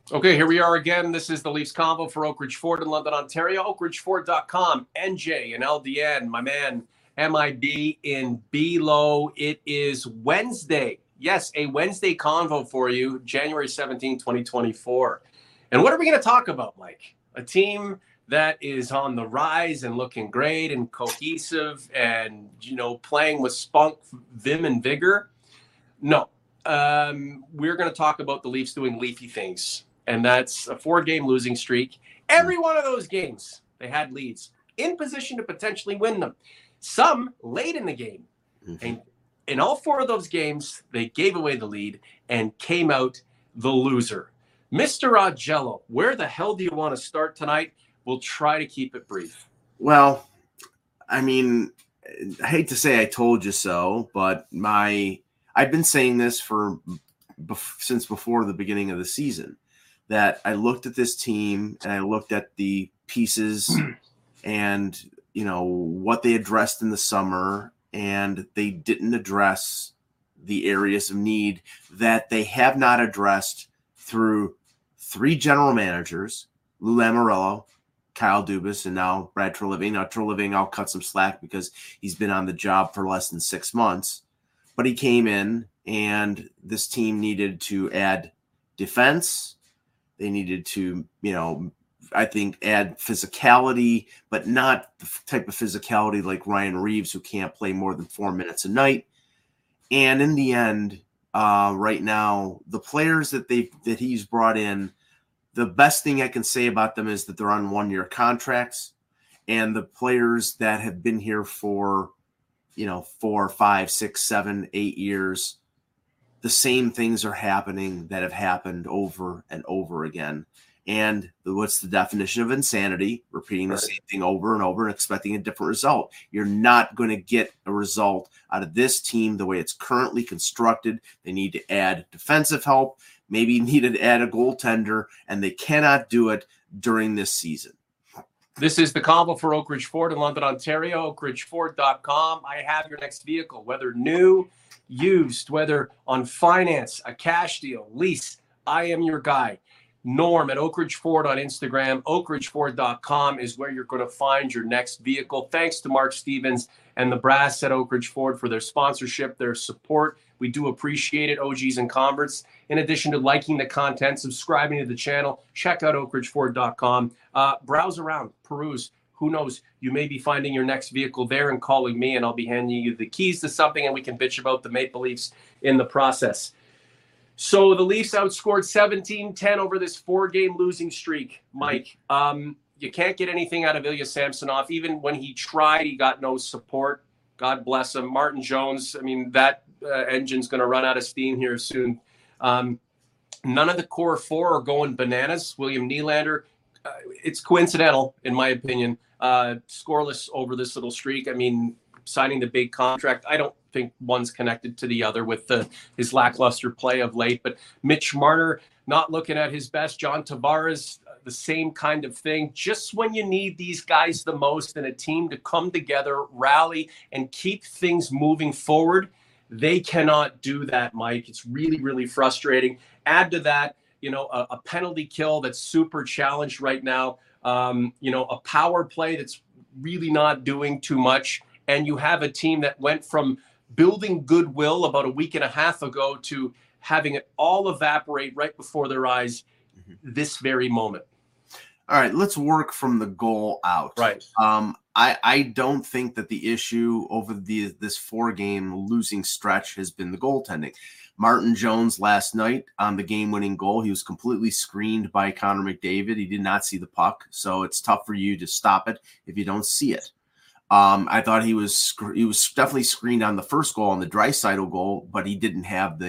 Okay, here we are again. This is the Leafs Convo for Oak Ridge Ford in London, Ontario. OakRidgeFord.com, NJ and LDN. My man, MIB in Below. It is Wednesday. Yes, a Wednesday convo for you, January 17, 2024. And what are we going to talk about, Mike? A team that is on the rise and looking great and cohesive and, playing with spunk, vim, and vigor? No. We're going to talk about the Leafs doing leafy things, and that's a 4-game losing streak. Every one of those games, they had leads in position to potentially win them. Some late in the game. And in all 4 of those games, they gave away the lead and came out the loser. Mr. Augello, where the hell do you want to start tonight? We'll try to keep it brief. Well, I mean, I hate to say I told you so, but I've been saying this since before the beginning of the season, that I looked at this team and I looked at the pieces and, what they addressed in the summer, and they didn't address the areas of need that they have not addressed through 3 general managers, Lou Lamoriello, Kyle Dubas, and now Brad Treliving. Now, Treliving, I'll cut some slack because he's been on the job for less than 6 months. But he came in, and this team needed to add defense. They needed to, I think, add physicality, but not the type of physicality like Ryan Reeves, who can't play more than 4 minutes a night. And in the end, right now, the players that he's brought in, the best thing I can say about them is that they're on 1-year contracts, and the players that have been here for 4, 5, 6, 7, 8 years, the same things are happening that have happened over and over again. And what's the definition of insanity? Repeating the same thing over and over and expecting a different result. You're not going to get a result out of this team the way it's currently constructed. They need to add defensive help, maybe need to add a goaltender, and they cannot do it during this season. This is the Convo for Oak Ridge Ford in London, Ontario, OakRidgeFord.com. I have your next vehicle, whether new, used, whether on finance, a cash deal, lease. I am your guy. Norm at Oak Ridge Ford on Instagram. OakRidgeFord.com is where you're going to find your next vehicle. Thanks to Mark Stevens and the brass at Oak Ridge Ford for their sponsorship, their support. We do appreciate it, OGs and converts. In addition to liking the content, subscribing to the channel, check out OakRidgeFord.com. Browse around, peruse. Who knows? You may be finding your next vehicle there and calling me, and I'll be handing you the keys to something, and we can bitch about the Maple Leafs in the process. So the Leafs outscored 17-10 over this 4-game losing streak, Mike. You can't get anything out of Ilya Samsonov. Even when he tried, he got no support. God bless him. Martin Jones, that engine's going to run out of steam here soon. None of the core 4 are going bananas. William Nylander, it's coincidental, in my opinion, scoreless over this little streak. Signing the big contract, I don't think one's connected to the other with his lackluster play of late. But Mitch Marner not looking at his best. John Tavares, the same kind of thing. Just when you need these guys the most in a team to come together, rally, and keep things moving forward, they cannot do that, Mike. It's really, really frustrating. Add to that, a penalty kill that's super challenged right now. A power play that's really not doing too much. And you have a team that went from building goodwill about a week and a half ago to having it all evaporate right before their eyes this very moment. All right, let's work from the goal out. Right. I don't think that the issue over this 4-game losing stretch has been the goaltending. Martin Jones last night on the game-winning goal, he was completely screened by Connor McDavid. He did not see the puck, so it's tough for you to stop it if you don't see it. I thought he was definitely screened on the first goal, on the Draisaitl goal, but he didn't have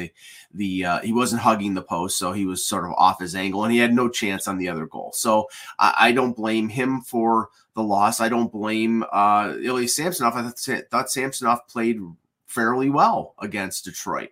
he wasn't hugging the post, so he was sort of off his angle, and he had no chance on the other goal. So I don't blame him for the loss. I don't blame Ilya Samsonov. I thought Samsonov played fairly well against Detroit.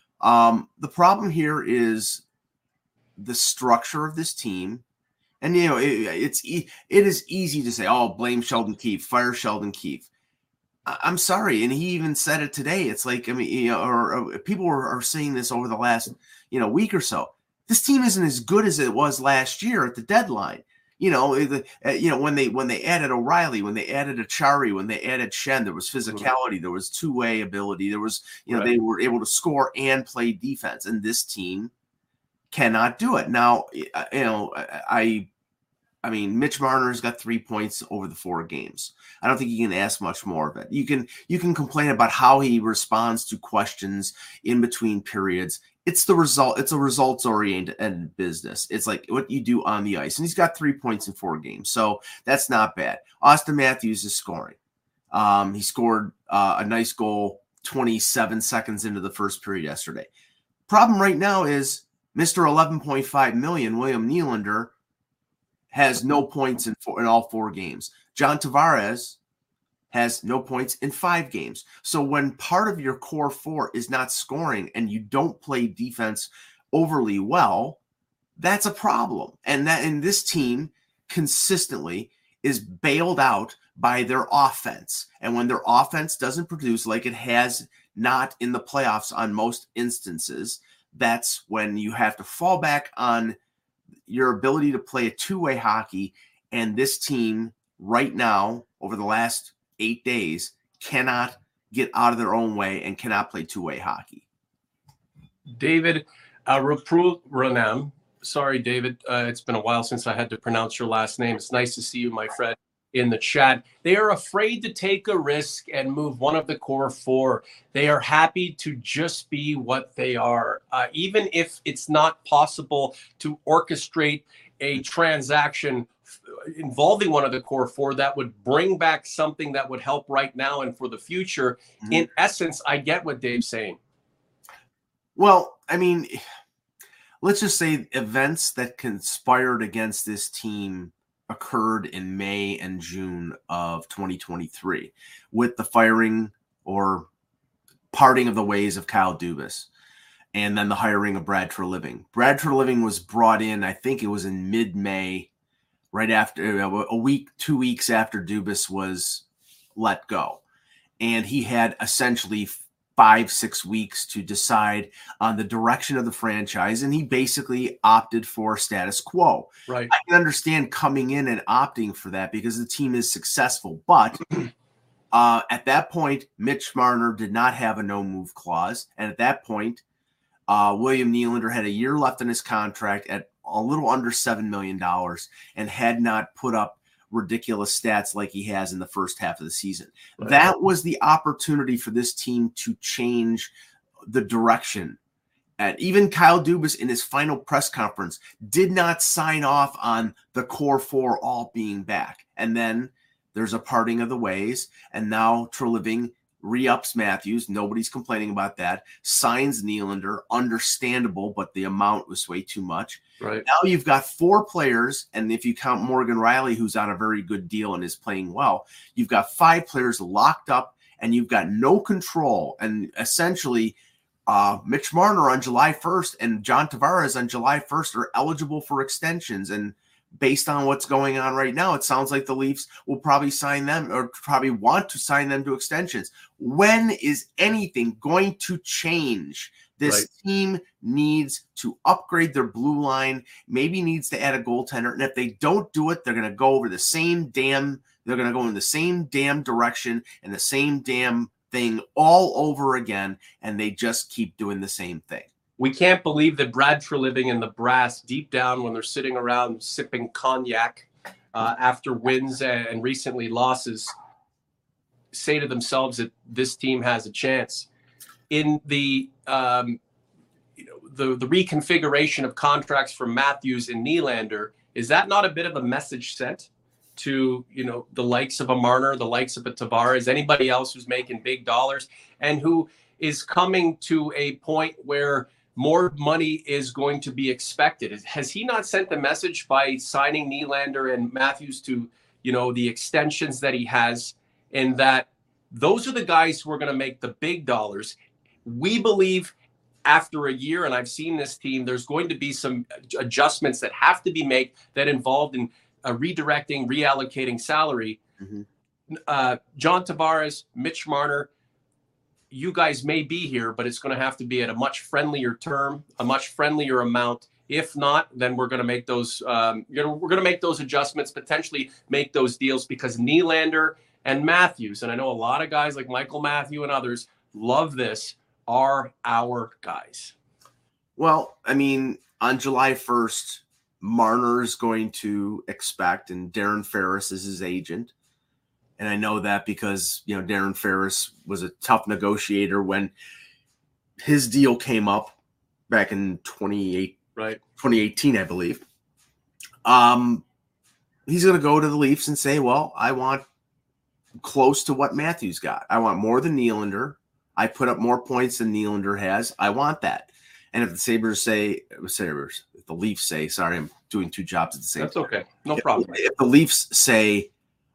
The problem here is the structure of this team. And, it is easy to say, oh, blame Sheldon Keefe, fire Sheldon Keefe. I'm sorry. And he even said it today. It's like, or people are saying this over the last, week or so. This team isn't as good as it was last year at the deadline. When they added O'Reilly, when they added Achari, when they added Shen, there was physicality, there was two-way ability, there was, they were able to score and play defense, and this team cannot do it. Now, I mean, Mitch Marner's got 3 points over the 4 games. I don't think you can ask much more of it. You can complain about how he responds to questions in between periods. It's the result. It's a results-oriented business. It's like what you do on the ice. And he's got 3 points in 4 games. So that's not bad. Austin Matthews is scoring. He scored a nice goal 27 seconds into the first period yesterday. Problem right now is Mr. 11.5 million, William Nylander, has no points in all 4 games. John Tavares has no points in 5 games. So when part of your core 4 is not scoring and you don't play defense overly well, that's a problem. And this team consistently is bailed out by their offense. And when their offense doesn't produce like it has not in the playoffs on most instances, that's when you have to fall back on your ability to play a two-way hockey. And this team right now, over the last 8 days, cannot get out of their own way and cannot play two-way hockey. David Rapruranam. Sorry, David. It's been a while since I had to pronounce your last name. It's nice to see you, my friend, in the chat. They are afraid to take a risk and move one of the core 4. They are happy to just be what they are. Even if it's not possible to orchestrate a transaction involving one of the core 4 that would bring back something that would help right now and for the future. Mm-hmm. In essence, I get what Dave's saying. Well, I mean, let's just say events that conspired against this team occurred in May and June of 2023 with the firing or parting of the ways of Kyle Dubas and then the hiring of Brad Treliving. Brad Treliving was brought in, I think it was in mid-May, right after a week, 2 weeks after Dubas was let go. And he had essentially 5-6 weeks to decide on the direction of the franchise, and he basically opted for status quo. Right. I can understand coming in and opting for that because the team is successful, but at that point, Mitch Marner did not have a no-move clause, and at that point, William Nylander had a year left in his contract at a little under $7 million and had not put up ridiculous stats like he has in the first half of the season. Right. That was the opportunity for this team to change the direction. And even Kyle Dubas in his final press conference did not sign off on the core 4 all being back. And then there's a parting of the ways. And now Treliving re-ups Matthews. Nobody's complaining about that. Signs Nylander. Understandable, but the amount was way too much. Right. Now you've got 4 players, and if you count Morgan Rielly, who's on a very good deal and is playing well, you've got 5 players locked up, and you've got no control. And essentially, Mitch Marner on July 1st and John Tavares on July 1st are eligible for extensions. And based on what's going on right now, it sounds like the Leafs will probably sign them or probably want to sign them to extensions. When is anything going to change? This team needs to upgrade their blue line, maybe needs to add a goaltender. And if they don't do it, they're going to go over the same damn, they're going to go in the same damn direction and the same damn thing all over again. And they just keep doing the same thing. We can't believe that Brad Treliving and the brass deep down when they're sitting around sipping cognac after wins and recently losses say to themselves that this team has a chance. In the the reconfiguration of contracts for Matthews and Nylander, is that not a bit of a message sent to the likes of a Marner, the likes of a Tavares, anybody else who's making big dollars and who is coming to a point where more money is going to be expected? Has he not sent the message by signing Nylander and Matthews to the extensions that he has, and that those are the guys who are going to make the big dollars? We believe after a year, and I've seen this team, there's going to be some adjustments that have to be made that involved in redirecting, reallocating salary. Mm-hmm. John Tavares, Mitch Marner, you guys may be here, but it's going to have to be at a much friendlier term, a much friendlier amount If not, then we're going to make those. We're going to make those adjustments, potentially make those deals, because Nylander and Matthews, and I know a lot of guys like Michael Matthew and others love this, are our guys. Well, I mean, on July 1st, Marner is going to expect, and Darren Ferris is his agent. And I know that because, Darren Ferris was a tough negotiator when his deal came up back in 2018, I believe. He's going to go to the Leafs and say, well, I want close to what Matthews got. I want more than Nylander. I put up more points than Nylander has. I want that. And if the if the Leafs say, sorry, I'm doing two jobs at the same time. That's okay. No problem. If the Leafs say,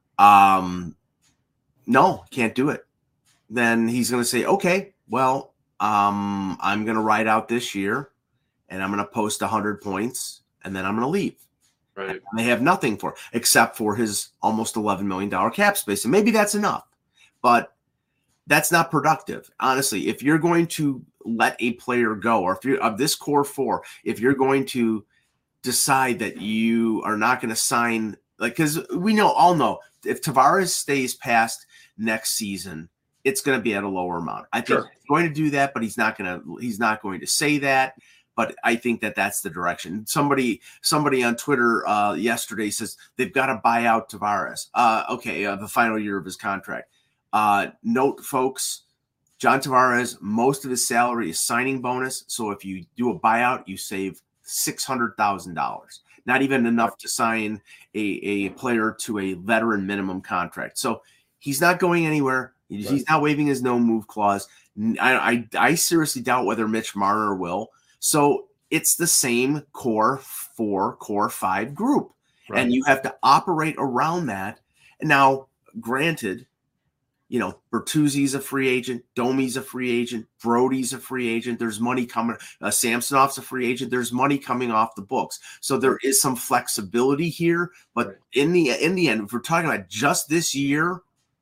no, can't do it, then he's going to say, okay, well, I'm going to ride out this year and I'm going to post 100 points and then I'm going to leave. Right. And they have nothing for, except for his almost $11 million cap space. And maybe that's enough, but that's not productive. Honestly, if you're going to let a player go, or if you're of this core four, if you're going to decide that you are not going to sign, because we all know if Tavares stays past next season, it's going to be at a lower amount. I think he's going to do that, but he's not going to say that. But I think that that's the direction. Somebody on Twitter yesterday says they've got to buy out Tavares. The final year of his contract. Note, folks, John Tavares, most of his salary is signing bonus. So if you do a buyout, you save $600,000. Not even enough to sign a player to a veteran minimum contract. So he's not going anywhere. He's not waiving his no move clause. I seriously doubt whether Mitch Marner will. So it's the same core 4, core 5 group. Right. And you have to operate around that. And now, granted, Bertuzzi's a free agent, Domi's a free agent, Brody's a free agent. There's money coming. Samsonov's a free agent. There's money coming off the books. So there is some flexibility here. But in the end, if we're talking about just this year,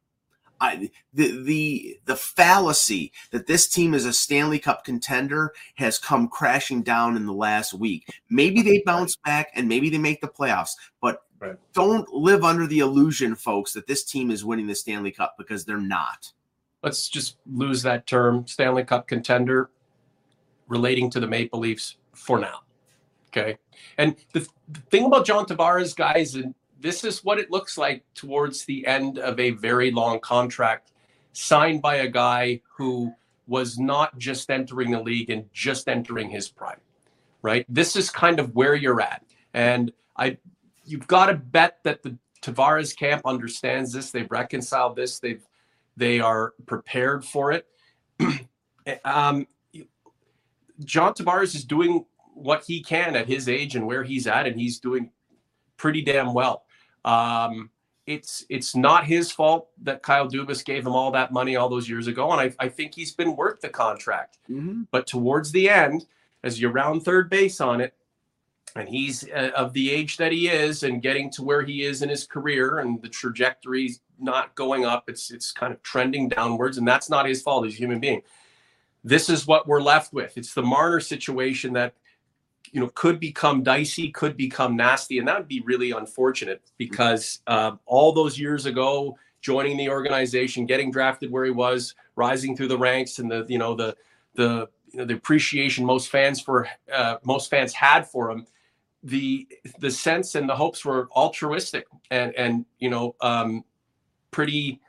the fallacy that this team is a Stanley Cup contender has come crashing down in the last week. Maybe they bounce back and maybe they make the playoffs, but don't live under the illusion, folks, that this team is winning the Stanley Cup, because they're not. Let's just lose that term, Stanley Cup contender, relating to the Maple Leafs for now. Okay. And the thing about John Tavares, guys, and this is what it looks like towards the end of a very long contract signed by a guy who was not just entering the league and just entering his prime, right? This is kind of where you're at. And you've got to bet that the Tavares camp understands this. They've reconciled this. They are prepared for it. John Tavares is doing what he can at his age and where he's at, and he's doing pretty damn well. It's not his fault that Kyle Dubas gave him all that money all those years ago, and I think he's been worth the contract. Mm-hmm. But towards the end, as you round third base on it, and he's of the age that he is and getting to where he is in his career, and the trajectory's not going up, it's kind of trending downwards, and that's not his fault. He's a human being. This is what we're left with. It's the Marner situation that could become dicey, could become nasty, and that would be really unfortunate, because all those years ago, joining the organization, getting drafted where he was, rising through the ranks, and the appreciation most fans had for him, the sense and the hopes were altruistic and pretty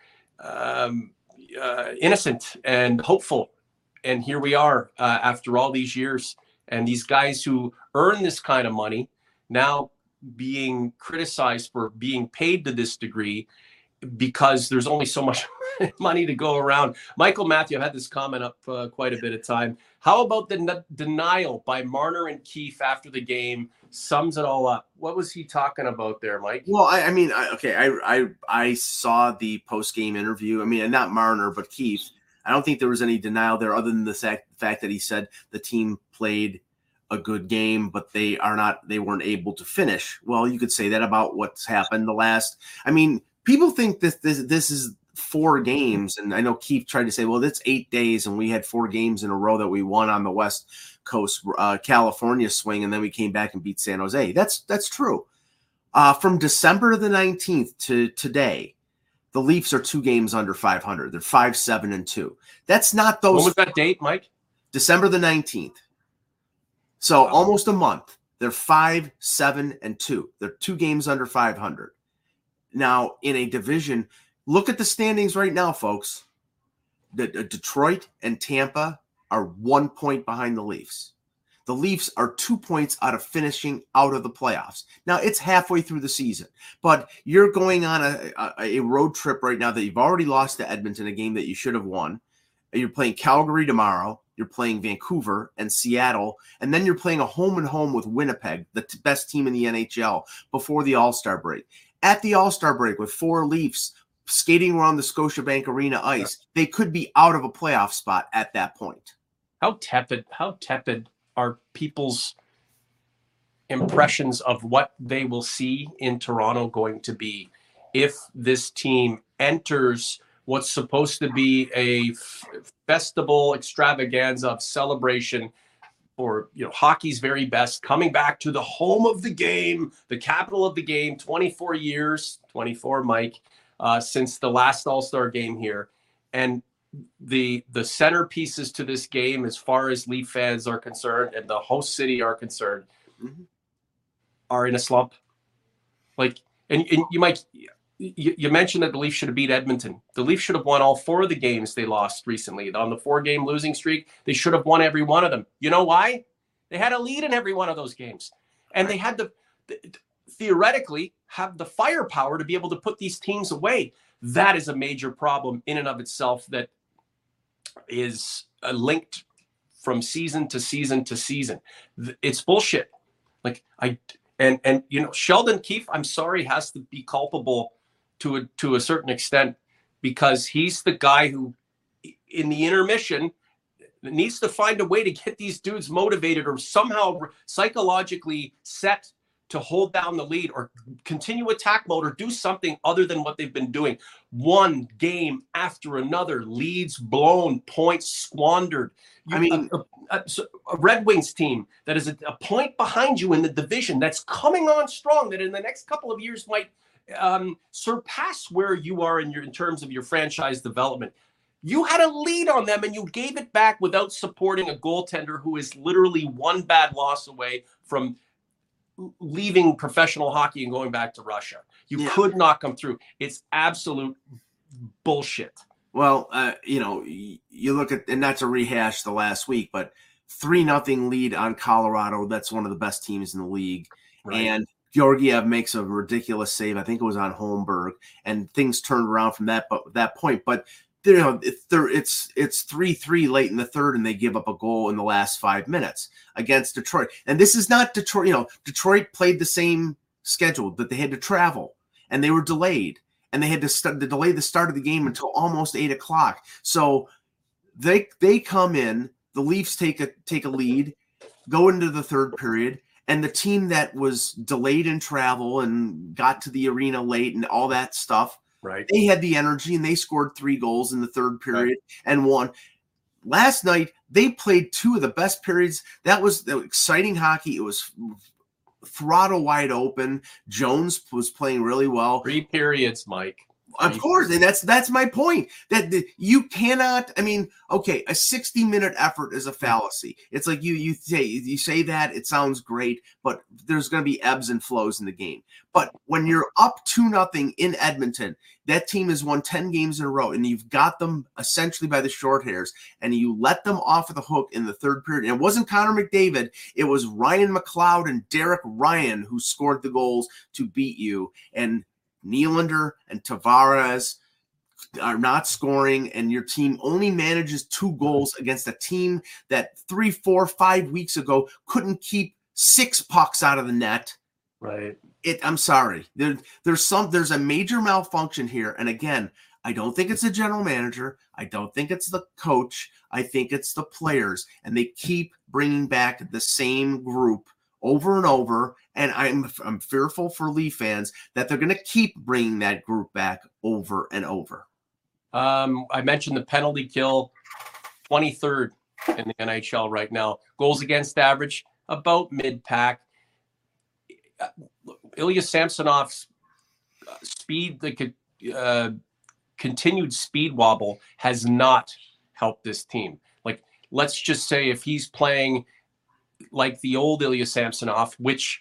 innocent and hopeful. And here we are after all these years. And these guys who earn this kind of money now being criticized for being paid to this degree, because there's only so much money to go around. Michael Matthew, I've had this comment up quite a bit of time. How about the denial by Marner and Keefe after the game sums it all up? What was he talking about there, Mike? Well, I saw the post-game interview. I mean, not Marner, but Keefe. I don't think there was any denial there, other than the fact that he said the team played a good game, but they weren't able to finish. Well, you could say that about what's happened the last. I mean, people think this is 4 games, and I know Keith tried to say, well, that's 8 days, and we had 4 games in a row that we won on the West Coast California swing, and then we came back and beat San Jose. That's true. From December the 19th to today, the Leafs are 2 games under 500. They're 5-7-2. That's not those. When was that date, Mike? December the 19th. So almost a month. They're 5-7-2. They're 2 games under 500. Now, in a division, look at the standings right now, folks. Detroit and Tampa are 1 point behind the Leafs. The Leafs are 2 points out of finishing out of the playoffs. Now, it's halfway through the season, but you're going on a road trip right now that you've already lost to Edmonton, a game that you should have won. You're playing Calgary tomorrow. You're playing Vancouver and Seattle, and then you're playing a home-and-home with Winnipeg, the best team in the NHL, before the All-Star break. At the All-Star break, with 4 Leafs skating around the Scotiabank Arena ice, they could be out of a playoff spot at that point. How tepid are people's impressions of what they will see in Toronto going to be if this team enters what's supposed to be a festival extravaganza of celebration for hockey's very best, coming back to the home of the game, the capital of the game, 24 years, 24, Mike, since the last All-Star game here. And the centerpieces to this game, as far as Leaf fans are concerned and the host city are concerned, are in a slump. Like, and you might, you mentioned that the Leafs should have beat Edmonton. The Leafs should have won all 4 of the games they lost recently. On the 4-game losing streak, they should have won every one of them. You know why? They had a lead in every one of those games. And they had theoretically have the firepower to be able to put these teams away. That is a major problem in and of itself that is linked from season to season to season. It's bullshit. Like Sheldon Keefe, I'm sorry, has to be culpable to a certain extent, because he's the guy who, in the intermission, needs to find a way to get these dudes motivated or somehow psychologically set to hold down the lead or continue attack mode or do something other than what they've been doing. One game after another, leads blown, points squandered. A Red Wings team that is a point behind you in the division, that's coming on strong, that in the next couple of years might surpass where you are in terms of your franchise development. You had a lead on them and you gave it back without supporting a goaltender who is literally one bad loss away from leaving professional hockey and going back to Russia. You could not come through. It's absolute bullshit. Well, you look at, and not to rehash the last week, but 3-0 lead on Colorado. That's one of the best teams in the league. Right. And Georgiev makes a ridiculous save. I think it was on Holmberg, and things turned around from that point. But it's 3-3 late in the third, and they give up a goal in the last 5 minutes against Detroit. And this is not Detroit. Detroit played the same schedule, but they had to travel, and they were delayed, and they had to delay the start of the game until almost 8 o'clock. So they come in. The Leafs take a lead, go into the third period, and the team that was delayed in travel and got to the arena late and all that stuff, right, they had the energy and they scored 3 goals in the third period and won. Last night, they played 2 of the best periods. That was the exciting hockey. It was throttle wide open. Jones was playing really well. 3 periods, Mike. Of course, and that's my point. That you cannot. I mean, okay, a 60-minute effort is a fallacy. It's like you say that, it sounds great, but there's going to be ebbs and flows in the game. But when you're up 2-0 in Edmonton, that team has won 10 games in a row, and you've got them essentially by the short hairs, and you let them off of the hook in the third period. And it wasn't Connor McDavid; it was Ryan McLeod and Derek Ryan who scored the goals to beat you. And Nylander and Tavares are not scoring, and your team only manages 2 goals against a team that 3, 4, 5 weeks ago couldn't keep 6 pucks out of the net. Right. I'm sorry. There's a major malfunction here. And again, I don't think it's the general manager. I don't think it's the coach. I think it's the players, and they keep bringing back the same group over and over, and I'm fearful for Leaf fans that they're going to keep bringing that group back over and over. I mentioned the penalty kill, 23rd in the NHL right now. Goals against average, about mid-pack. Ilya Samsonov's speed, continued speed wobble has not helped this team. Like, let's just say if he's playing like the old Ilya Samsonov, which,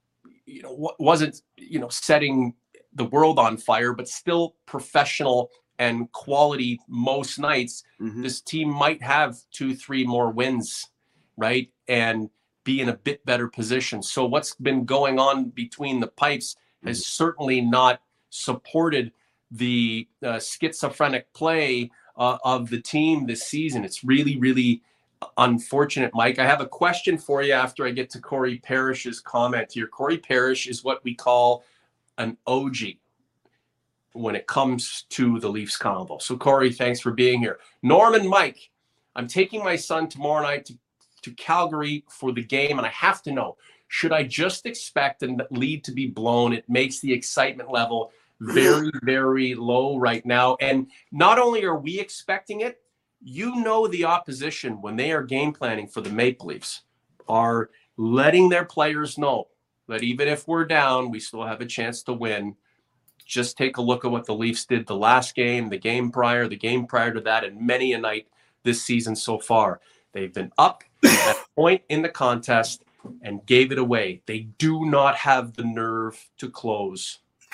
wasn't, setting the world on fire, but still professional and quality most nights, this team might have 2-3 more wins, right? And be in a bit better position. So what's been going on between the pipes has certainly not supported the schizophrenic play of the team this season. It's really, really unfortunate, Mike. I have a question for you after I get to Corey Parrish's comment here. Corey Parrish is what we call an OG when it comes to the Leafs Convo. So Corey, thanks for being here. Norman, Mike, I'm taking my son tomorrow night to Calgary for the game, and I have to know, should I just expect the lead to be blown? It makes the excitement level very, very low right now. And not only are we expecting it, the opposition, when they are game planning for the Maple Leafs, are letting their players know that even if we're down, we still have a chance to win. Just take a look at what the Leafs did the last game, the game prior to that, and many a night this season so far. They've been up at a point in the contest and gave it away. They do not have the nerve to close.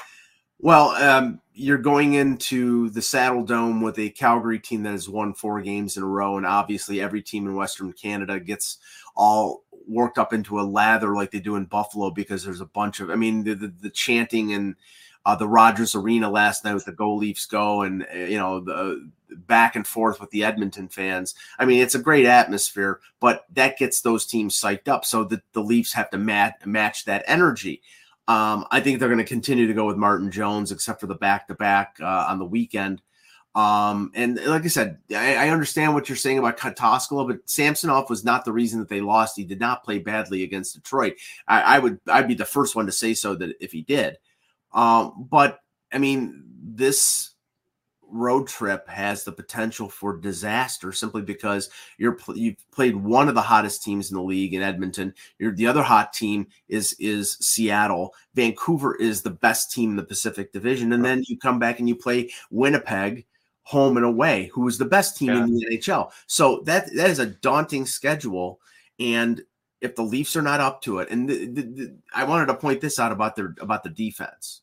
Well, you're going into the Saddle Dome with a Calgary team that has won 4 games in a row, and obviously every team in Western Canada gets all worked up into a lather like they do in Buffalo because there's a bunch of, the chanting in the Rogers Arena last night with the Go Leafs Go, and the back and forth with the Edmonton fans. It's a great atmosphere, but that gets those teams psyched up, so that the Leafs have to match that energy. I think they're going to continue to go with Martin Jones, except for the back-to-back on the weekend. And like I said, I understand what you're saying about Kotoskala, but Samsonov was not the reason that they lost. He did not play badly against Detroit. I'd be the first one to say so that if he did. But this road trip has the potential for disaster simply because you've played one of the hottest teams in the league in Edmonton. The other hot team is Seattle. Vancouver is the best team in the Pacific Division. And then you come back and you play Winnipeg home and away, who is the best team in the NHL. So that is a daunting schedule. And if the Leafs are not up to it, and I wanted to point this out about the defense.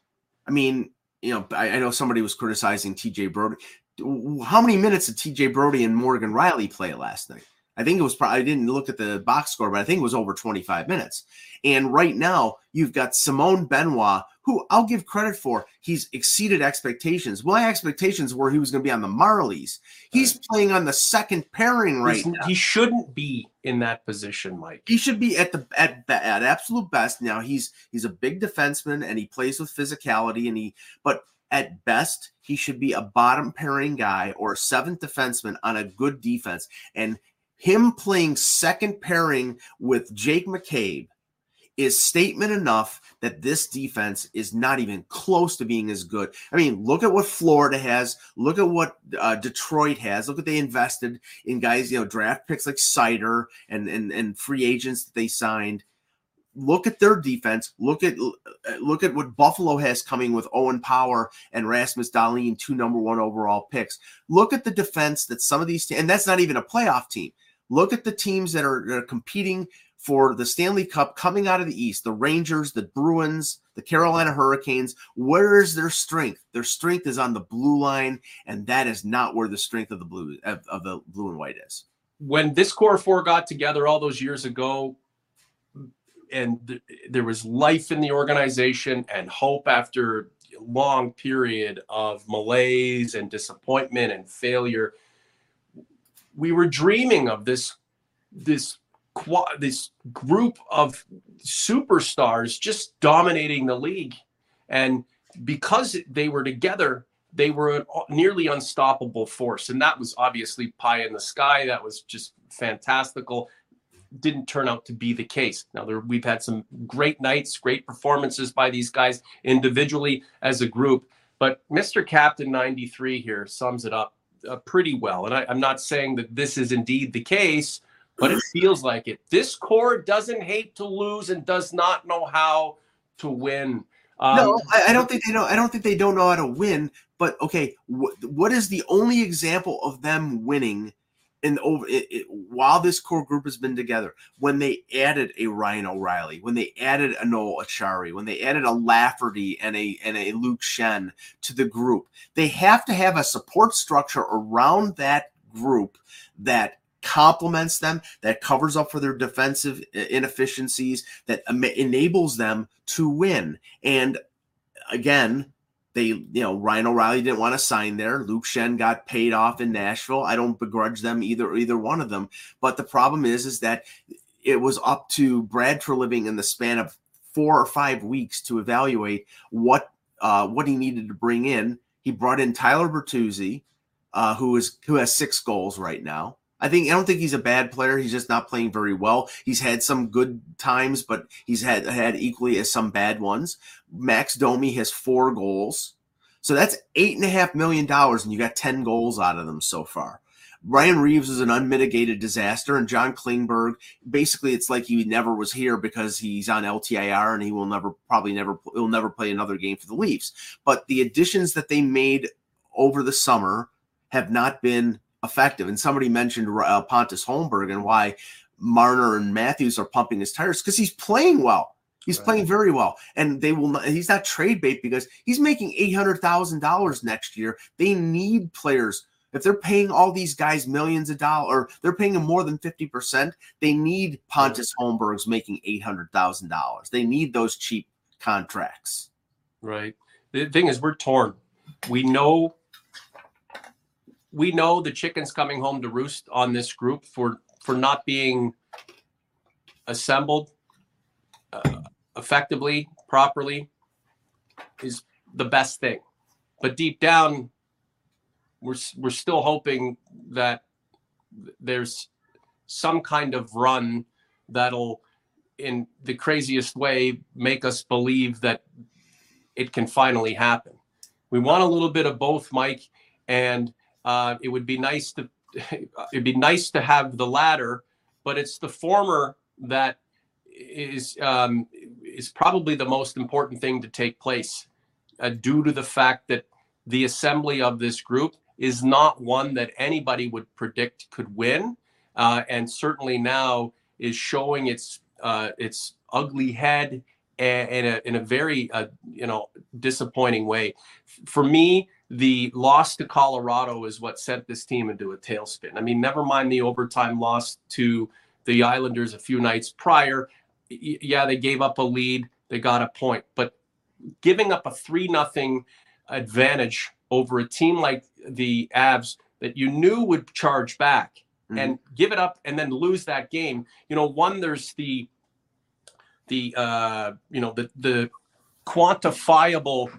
I know somebody was criticizing TJ Brody. How many minutes did TJ Brody and Morgan Riley play last night? I think it was I didn't look at the box score, but I think it was over 25 minutes. And right now you've got Simone Benoit, who I'll give credit for. He's exceeded expectations. My expectations were he was going to be on the Marlies. He's playing on the second pairing right now. He shouldn't be in that position, Mike. He should be at absolute best. Now he's a big defenseman and he plays with physicality, but at best he should be a bottom pairing guy or a 7th defenseman on a good defense. And him playing second pairing with Jake McCabe is statement enough that this defense is not even close to being as good. Look at what Florida has. Look at what Detroit has. Look what they invested in guys, draft picks like Sider and free agents that they signed. Look at their defense. Look at what Buffalo has coming with Owen Power and Rasmus Dahlin, 2 number 1 overall picks. Look at the defense that some of these and that's not even a playoff team. Look at the teams that are competing for the Stanley Cup coming out of the East, the Rangers, the Bruins, the Carolina Hurricanes. Where is their strength? Their strength is on the blue line, and that is not where the strength of the blue and white is. When this core 4 got together all those years ago, and there was life in the organization and hope after a long period of malaise and disappointment and failure, we were dreaming of this group of superstars just dominating the league. And because they were together, they were a nearly unstoppable force. And that was obviously pie in the sky. That was just fantastical. Didn't turn out to be the case. Now, we've had some great nights, great performances by these guys individually as a group. But Mr. Captain 93 here sums it up pretty well. And I'm not saying that this is indeed the case, but it feels like it. This core doesn't hate to lose and does not know how to win. No, I don't think they know. I don't think they don't know how to win. But okay, what is the only example of them winning while this core group has been together? When they added a Ryan O'Reilly, when they added a Noel Acciari, when they added a Lafferty and a Luke Shen to the group, they have to have a support structure around that group that complements them, that covers up for their defensive inefficiencies, that enables them to win. And again, Ryan O'Reilly didn't want to sign there. Luke Shen got paid off in Nashville. I don't begrudge them either one of them. But the problem is that it was up to Brad Treliving in the span of 4 or 5 weeks to evaluate what he needed to bring in. He brought in Tyler Bertuzzi, who has 6 goals right now. I don't think he's a bad player. He's just not playing very well. He's had some good times, but he's had equally as some bad ones. Max Domi has 4 goals. So that's $8.5 million, and you got 10 goals out of them so far. Ryan Reeves is an unmitigated disaster, and John Klingberg, basically it's like he never was here because he's on LTIR and he will never play another game for the Leafs. But the additions that they made over the summer have not been effective. And somebody mentioned Pontus Holmberg and why Marner and Matthews are pumping his tires, because he's playing well. He's playing very well, and he's not trade bait because he's making $800,000 next year. They need players. If they're paying all these guys millions of dollars, or they're paying them more than 50%, they need Pontus Holmberg's making $800,000. They need those cheap contracts. Right. The thing is, we're torn. We know the chicken's coming home to roost on this group for not being assembled effectively, properly, is the best thing. But deep down, we're still hoping that there's some kind of run that'll, in the craziest way, make us believe that it can finally happen. We want a little bit of both, Mike, and it would be nice to have the latter, but it's the former that is probably the most important thing to take place, due to the fact that the assembly of this group is not one that anybody would predict could win, and certainly now is showing its ugly head in a very disappointing way. For me, the loss to Colorado is what sent this team into a tailspin. I mean, never mind the overtime loss to the Islanders a few nights prior. Yeah, they gave up a lead. They got a point. But giving up a 3-0 advantage over a team like the Avs that you knew would charge back, and give it up and then lose that game. There's the quantifiable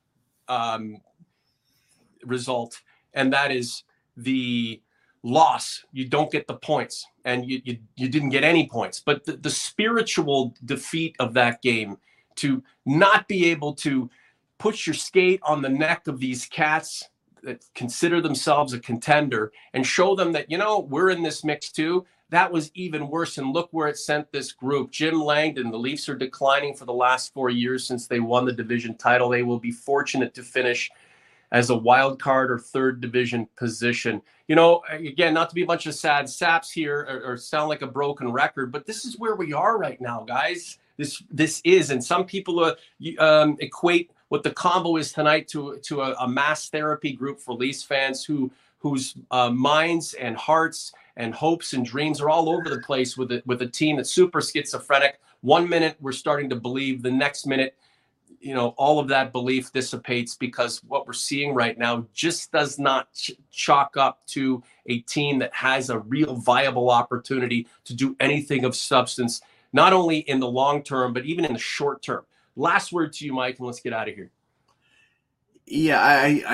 result, and that is the loss. You don't get the points, and you didn't get any points. But the spiritual defeat of that game, to not be able to put your skate on the neck of these cats that consider themselves a contender and show them that, we're in this mix too, that was even worse. And look where it sent this group. Jim Langdon, the Leafs are declining for the last 4 years since they won the division title. They will be fortunate to finish as a wild card or third division position. Again, not to be a bunch of sad saps here or sound like a broken record, but this is where we are right now, guys. This is, and some people equate what the combo is tonight to a mass therapy group for Leafs fans whose minds and hearts and hopes and dreams are all over the place with a team that's super schizophrenic. 1 minute we're starting to believe, the next minute, all of that belief dissipates, because what we're seeing right now just does not chalk up to a team that has a real viable opportunity to do anything of substance, not only in the long term, but even in the short term. Last word to you, Mike, and let's get out of here. Yeah,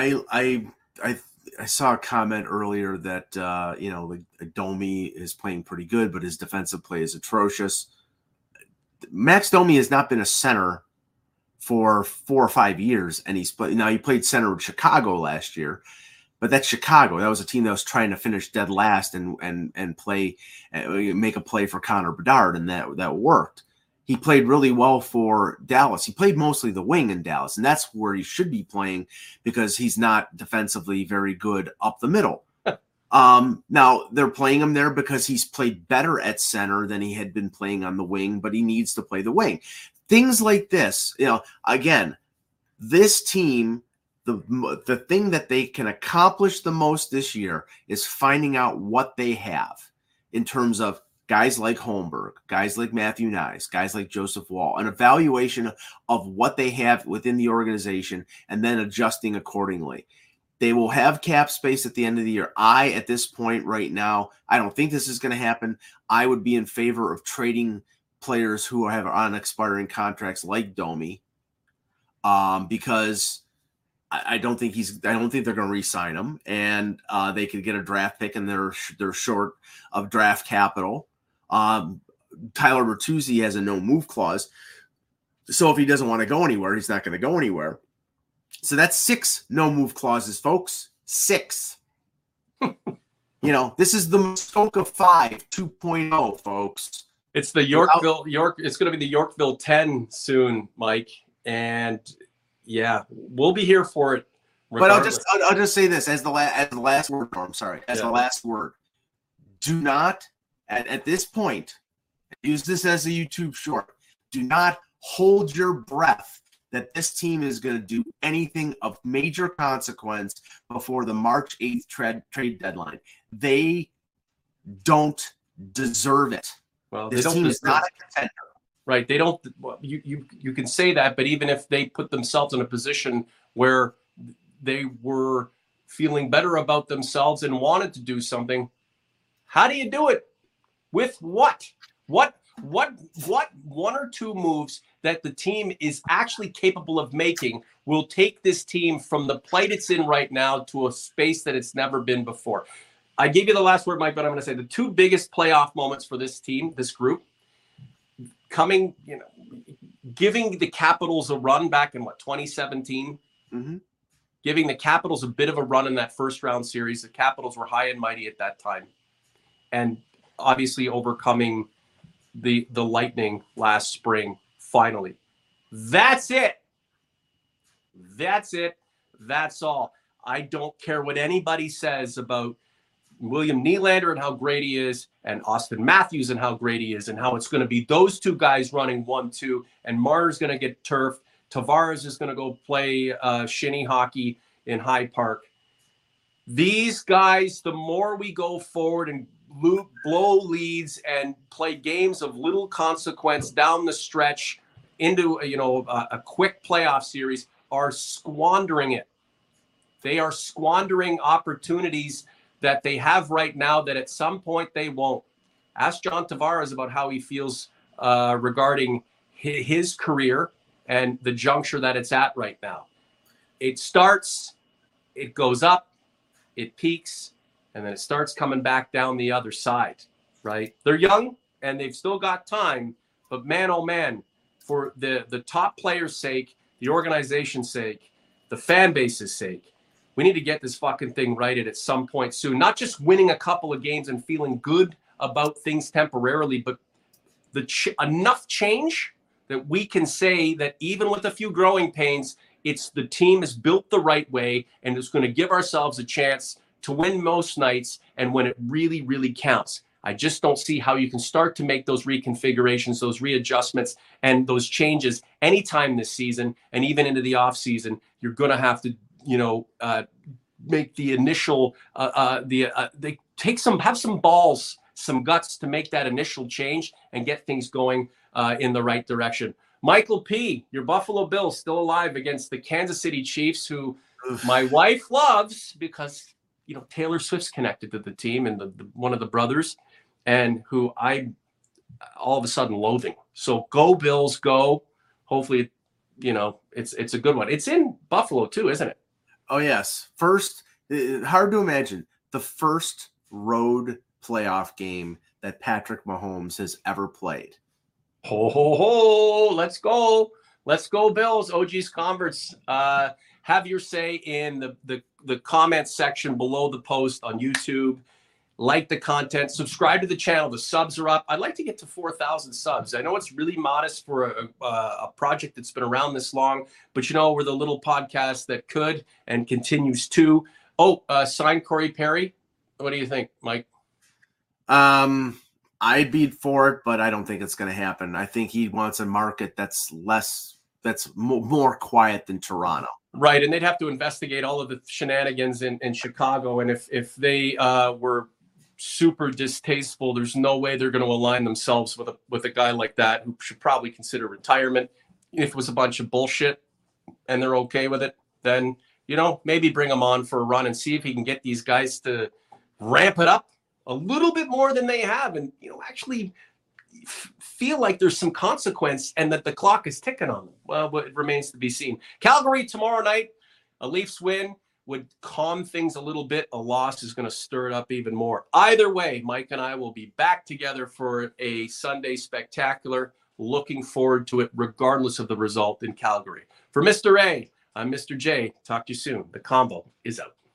I saw a comment earlier that Domi is playing pretty good, but his defensive play is atrocious. Max Domi has not been a center for 4 or 5 years, and he played center with Chicago last year, but that's Chicago. That was a team that was trying to finish dead last and play, make a play for Connor Bedard, and that worked. He played really well for Dallas. He played mostly the wing in Dallas, and that's where he should be playing because he's not defensively very good up the middle. Now they're playing him there because he's played better at center than he had been playing on the wing, but he needs to play the wing. Things like this, again, this team, the thing that they can accomplish the most this year is finding out what they have in terms of guys like Holmberg, guys like Matthew Nyes, guys like Joseph Wall, an evaluation of what they have within the organization and then adjusting accordingly. They will have cap space at the end of the year. At this point right now, I don't think this is going to happen. I would be in favor of trading players who have on expiring contracts like Domi, because I don't think they're going to re-sign him, and they could get a draft pick, and they're short of draft capital. Tyler Bertuzzi has a no move clause, so if he doesn't want to go anywhere, he's not going to go anywhere. So that's 6 no move clauses, folks. 6. This is the Muskoka 5 2.0, folks. It's the it's going to be the Yorkville 10 soon, Mike. And yeah, we'll be here for it. Regardless. But I'll just say this as the last word. I'm sorry, the last word. Do not at this point use this as a YouTube short. Do not hold your breath that this team is going to do anything of major consequence before the March 8th trade deadline. They don't deserve it. Well, this team is not a contender. Right. They don't. You can say that, but even if they put themselves in a position where they were feeling better about themselves and wanted to do something, how do you do it? With what? What 1 or 2 moves that the team is actually capable of making will take this team from the plight it's in right now to a space that it's never been before? I gave you the last word, Mike, but I'm going to say the 2 biggest playoff moments for this team, this group, coming, giving the Capitals a run back in 2017, giving the Capitals a bit of a run in that first round series. The Capitals were high and mighty at that time, and obviously overcoming the Lightning last spring. Finally, that's it. That's all. I don't care what anybody says about William Nylander and how great he is, and Austin Matthews and how great he is, and how it's going to be those 2 guys running 1-2, and Marner's going to get turfed. Tavares is going to go play shinny hockey in Hyde Park. These guys, the more we go forward and blow leads and play games of little consequence down the stretch into a quick playoff series, are squandering it. They are squandering opportunities that they have right now that at some point they won't. Ask John Tavares about how he feels regarding his career and the juncture that it's at right now. It starts, it goes up, it peaks, and then it starts coming back down the other side, right? They're young and they've still got time, but man, oh man, for the top players' sake, the organization's sake, the fan base's sake, we need to get this fucking thing righted at some point soon. Not just winning a couple of games and feeling good about things temporarily, but enough change that we can say that even with a few growing pains, the team is built the right way and it's going to give ourselves a chance to win most nights and when it really, really counts. I just don't see how you can start to make those reconfigurations, those readjustments, and those changes anytime this season, and even into the off season. You're going to have to, make the initial, have some balls, some guts to make that initial change and get things going in the right direction. Michael P., your Buffalo Bills still alive against the Kansas City Chiefs, who my wife loves because Taylor Swift's connected to the team and the one of the brothers, and who I all of a sudden loathing. So go Bills, go. Hopefully, it's a good one. It's in Buffalo too, isn't it? Oh yes. First, hard to imagine the first road playoff game that Patrick Mahomes has ever played. Ho ho ho! Let's go. Let's go Bills. OG's Converts. Have your say in the comments section below the post on YouTube. Like the content, subscribe to the channel. The subs are up. I'd like to get to 4,000 subs. I know it's really modest for a project that's been around this long, but we're the little podcast that could and continues to. Sign Corey Perry. What do you think, Mike? I'd be for it, but I don't think it's going to happen. I think he wants a market that's more quiet than Toronto. Right, and they'd have to investigate all of the shenanigans in Chicago, and if they were super distasteful, there's no way they're going to align themselves with a guy like that who should probably consider retirement. If it was a bunch of bullshit and they're okay with it, then maybe bring him on for a run and see if he can get these guys to ramp it up a little bit more than they have, and actually feel like there's some consequence and that the clock is ticking on them. Well, it remains to be seen. Calgary tomorrow night, a Leafs win would calm things a little bit. A loss is going to stir it up even more. Either way, Mike and I will be back together for a Sunday spectacular. Looking forward to it, regardless of the result in Calgary. For Mr. A, I'm Mr. J. Talk to you soon. The combo is out.